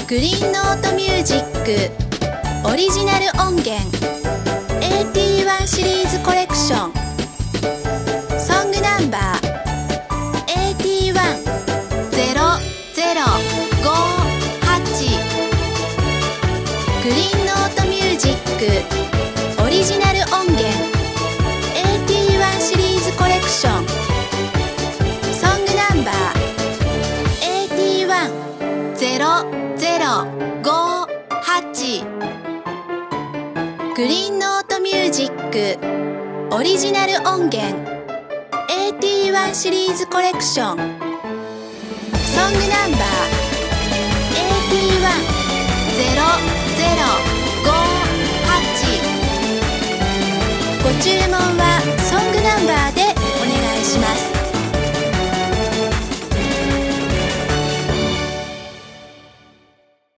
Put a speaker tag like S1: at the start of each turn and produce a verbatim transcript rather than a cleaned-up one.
S1: グリーンノートミュージックオリジナル音源 エーティーワン シリーズコレクションソングナンバー エーティーワンゼロゼロごはち グリーンノートミュージックオリジナル音源 エーティーワン シリーズコレクションソングナンバー エーティーワンゼロゼロごはち グリーンノートミュージックオリジナル音源 エーティーワン シリーズコレクションソングナンバー エーティーワンゼロゼロごはち ご注文は